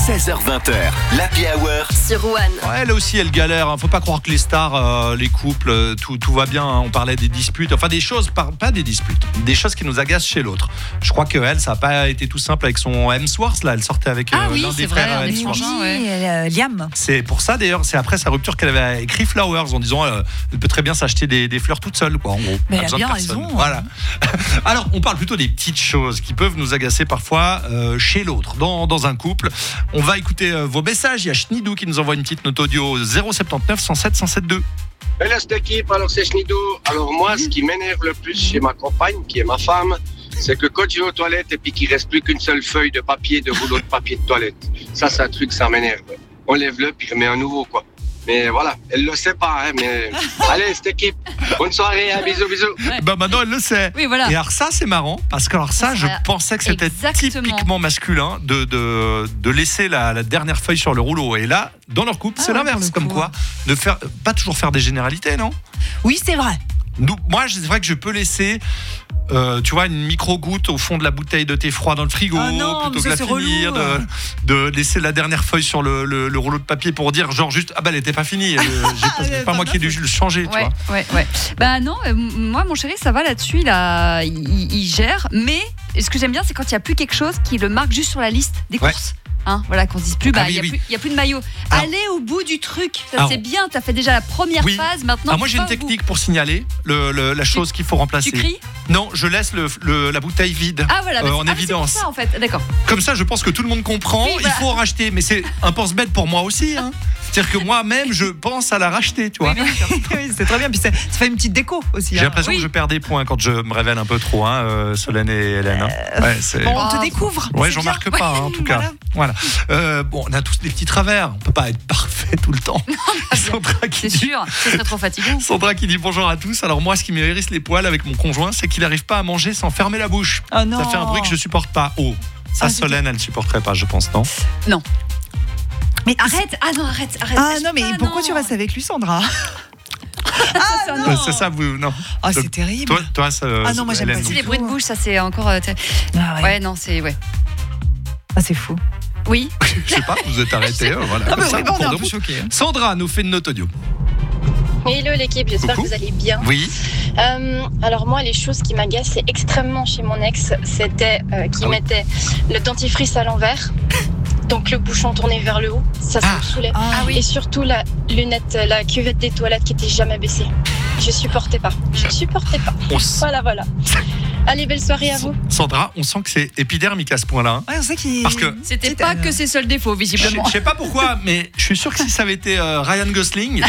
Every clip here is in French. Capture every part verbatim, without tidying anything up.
seize heures vingt, l'Happy Hour sur One. Ouais, elle aussi, elle galère. Hein. Faut pas croire que les stars, euh, les couples, euh, tout, tout va bien. Hein. On parlait des disputes, enfin des choses, pas, pas des disputes, des choses qui nous agacent chez l'autre. Je crois que elle, ça a pas été tout simple avec son Hemsworth là. Elle sortait avec euh, ah oui, l'un des vrai, frères un Hemsworth. frangins, ouais. euh, Liam. C'est pour ça d'ailleurs, c'est après sa rupture qu'elle avait écrit Flowers en disant euh, elle peut très bien s'acheter des, des fleurs toute seule, quoi. En gros, mais elle a besoin de bien personne. raison. Voilà. Alors, on parle plutôt des petites choses qui peuvent nous agacer parfois euh, chez l'autre, dans, dans un couple. On va écouter euh, vos messages. Il y a Schnidou qui nous envoie une petite note audio zéro sept neuf cent sept cent soixante-douze. Hello cette équipe, alors c'est Schnidou. Alors moi, ce qui m'énerve le plus chez ma compagne, qui est ma femme, c'est que quand je vais aux toilettes et puis qu'il reste plus qu'une seule feuille de papier, de rouleau de papier de toilette. Ça, c'est un truc, ça m'énerve. On lève-le puis remet un nouveau, quoi. Mais voilà, elle le sait pas, hein, mais allez cette équipe, bonne soirée, hein, bisous, bisous. Ouais. Bah maintenant elle le sait. Oui, voilà. Et alors ça c'est marrant parce que alors ça, ça je pensais que c'était exactement. typiquement masculin de de de laisser la, la dernière feuille sur le rouleau. Et là, dans leur couple, ah c'est ouais, l'inverse, comme quoi de faire pas toujours faire des généralités, non ? Oui, c'est vrai. Nous, moi, c'est vrai que je peux laisser, euh, tu vois, une micro-goutte au fond de la bouteille de thé froid dans le frigo, ah non, plutôt que de la finir, de, de laisser la dernière feuille sur le, le, le rouleau de papier pour dire, genre juste, ah bah elle était pas finie, euh, j'ai pas, pas moi qui ai dû le changer, ouais, tu vois. Ouais, ouais. Bah non, euh, moi, mon chéri, ça va là-dessus, il, a, il, il gère, mais ce que j'aime bien, c'est quand il n'y a plus quelque chose qui le marque juste sur la liste des ouais. courses. Hein, voilà, qu'on se dise plus, bah, il ah oui, n'y oui. a, a plus de maillot. Alors, allez au bout du truc, ça alors, c'est bien, tu as fait déjà la première oui. phase, maintenant. Ah, moi j'ai une technique pour signaler le, le, la chose qu'il faut remplacer. Tu cries ? Non, je laisse le, le, la bouteille vide ah, voilà, bah, euh, en ah, évidence. C'est pour ça en fait, d'accord. Comme ça, je pense que tout le monde comprend, oui, voilà. il faut en racheter, mais c'est un pense-bête pour moi aussi. Hein. C'est-à-dire que moi-même, je pense à la racheter, tu vois. Oui, oui, c'est très bien. Puis ça, ça fait une petite déco aussi. J'ai hein. l'impression oui. que je perds des points quand je me révèle un peu trop, hein, euh, Solène et Hélène. Hein. Ouais, c'est... Bon, on te découvre. Ouais, j'en marque pas, hein, en tout cas. Voilà. Euh, bon, on a tous des petits travers. On peut pas être parfait tout le temps. Sandra qui c'est dit... sûr, ce serait trop fatigant. Sandra qui dit bonjour à tous. Alors moi, ce qui me hérisse les poils avec mon conjoint, c'est qu'il n'arrive pas à manger sans fermer la bouche. Oh non. Ça fait un bruit que je supporte pas. Oh, ça, ah, Solène, elle supporterait pas, je pense, non ? Non. Mais arrête, ah non, arrête, arrête. Ah non, mais pas, pourquoi non. tu restes avec lui, Sandra ? Ah non. C'est ça, vous, non. Ah, c'est terrible. Toi, toi ça, ah non, moi j'aime pas. pas. Les bruits de bouche, ça c'est encore. Euh, ah, ouais. ouais, non, c'est ouais. Ah, c'est fou. Oui. Je sais pas, vous êtes arrêtés. Euh, voilà. Ah bah ça, oui, on est un peu choqués. Hein. Sandra nous fait une note audio. Hello l'équipe, j'espère Coucou. que vous allez bien. Oui. Euh, alors moi, les choses qui m'agaçaient extrêmement chez mon ex, c'était euh, qu'il ah oui. mettait le dentifrice à l'envers. Donc le bouchon tourné vers le haut, ça, ça ah. me saoulait. Ah, oui. Et surtout la lunette, la cuvette des toilettes qui était jamais baissée. Je supportais pas. Je supportais pas. On voilà, voilà. Allez, belle soirée à vous. Sandra, on sent que c'est épidermique à ce point-là. Hein. Ouais, on sait qu'il... Parce que c'était pas que ses seuls défauts, visiblement. Je, je sais pas pourquoi, mais je suis sûr que si ça avait été euh, Ryan Gosling,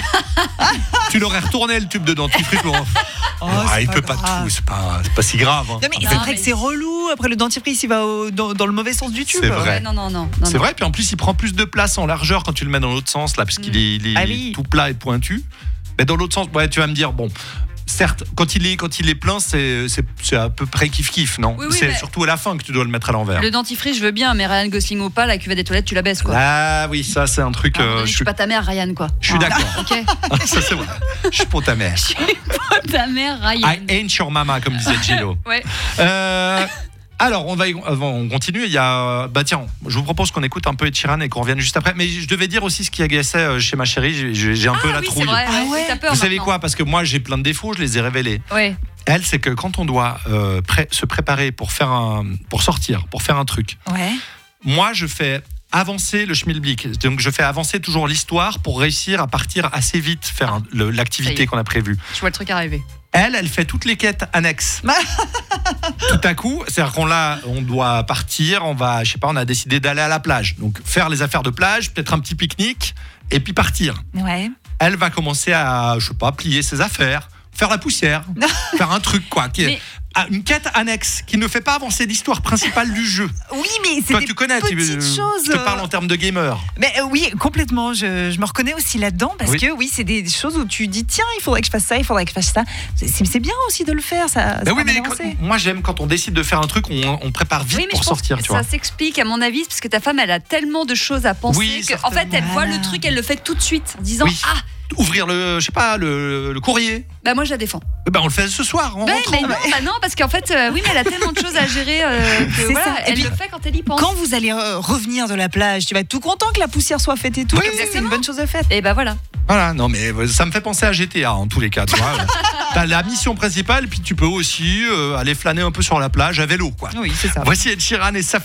tu l'aurais retourné le tube de dentifrice. Pour... Oh, ah, il pas peut grave. pas tout, c'est pas, c'est pas si grave. Hein. Non mais c'est vrai que c'est relou. Après le dentifrice, il va au, dans, dans le mauvais sens du tube. C'est vrai. Ouais, non, non, non, non, c'est non. vrai. Puis en plus, il prend plus de place en largeur quand tu le mets dans l'autre sens là, parce qu'il est, il est ah, oui. tout plat et pointu. Mais dans l'autre sens, ouais, tu vas me dire bon. Certes, quand il est, quand il est plein, c'est, c'est, c'est à peu près kiff-kiff, non ? oui, oui, c'est mais... surtout à la fin que tu dois le mettre à l'envers. Le dentifrice, je veux bien, mais Ryan Gosling ou pas, la cuvette des toilettes, tu la baisses, quoi. Ah oui, ça, c'est un truc... Euh, je suis suis pas ta mère, Ryan, quoi. Je suis ah, d'accord. Ok. Ça, c'est vrai. Je suis pas ta mère. Je suis pas ta mère, Ryan. I ain't your mama, comme disait Gillo. Ouais. Euh... Alors, on va, on continue. Il y a, bah tiens, je vous propose qu'on écoute un peu Ed Sheeran et qu'on revienne juste après. Mais je devais dire aussi ce qui agaçait chez ma chérie. J'ai, j'ai un ah, peu la oui, trouille. C'est vrai, ah ouais. T'as peur vous savez maintenant. quoi ? Parce que moi, j'ai plein de défauts. Je les ai révélés. Ouais. Elle, c'est que quand on doit euh, pré- se préparer pour faire un, pour sortir, pour faire un truc. Ouais. Moi, je fais avancer le schmilblick. Donc, je fais avancer toujours l'histoire pour réussir à partir assez vite faire un, le, l'activité qu'on a prévue. Je vois le truc arriver. Elle, elle fait toutes les quêtes annexes. Tout à coup, c'est-à-dire qu'on l'a, on doit partir, on va, je sais pas, on a décidé d'aller à la plage. Donc, faire les affaires de plage, peut-être un petit pique-nique, et puis partir. Ouais. Elle va commencer à, je sais pas, plier ses affaires, faire la poussière, faire un truc, quoi, qui est... Mais... une quête annexe qui ne fait pas avancer l'histoire principale du jeu. Oui, mais c'est Toi, des tu connais, petites tu, choses. Je te parle en termes de gamer. Mais euh, oui, complètement. Je, je me reconnais aussi là-dedans parce oui. que oui, c'est des choses où tu dis tiens, il faudrait que je fasse ça, il faudrait que je fasse ça. C'est, c'est bien aussi de le faire, ça. Ben ça oui, mais quand, moi j'aime quand on décide de faire un truc, on, on prépare vite oui, mais pour je pense sortir. Que tu ça vois. s'explique à mon avis parce que ta femme, elle a tellement de choses à penser oui, que, en fait, elle voit le truc, elle le fait tout de suite en disant oui. ah. ouvrir le, je sais pas, le, le courrier. Bah moi je la défends. Eh ben, on le fait ce soir en Ouais, rentrant. mais non, bah non, parce qu'en fait, euh, oui, mais elle a tellement de choses à gérer euh, que C'est voilà, ça. Et elle puis, le fait quand elle y pense. Quand vous allez euh, revenir de la plage, tu vas être tout content que la poussière soit faite et tout. Oui, comme ça, c'est une exactement. bonne chose à faire. Et bah voilà. Voilà, non mais euh, ça me fait penser à G T A en tous les cas, tu vois. T'as la mission principale, puis tu peux aussi euh, aller flâner un peu sur la plage à vélo, quoi. Oui, c'est ça. Voici Ed Sheeran et sa